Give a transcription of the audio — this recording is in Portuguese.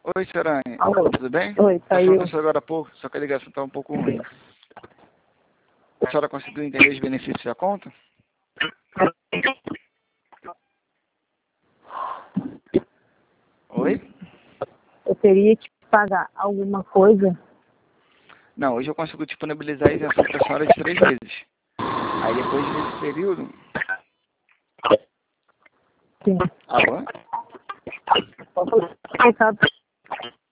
Oi, Serane. Alô. Tudo bem? Oi, Tá saiu. falando isso agora há pouco, só que a ligação tá um pouco ruim. A senhora conseguiu entender os benefícios da conta? Oi? Eu teria que pagar alguma coisa? Não, hoje eu consigo disponibilizar a isenção para a senhora de 3 meses. Aí depois desse período... Sim. Alô? Posso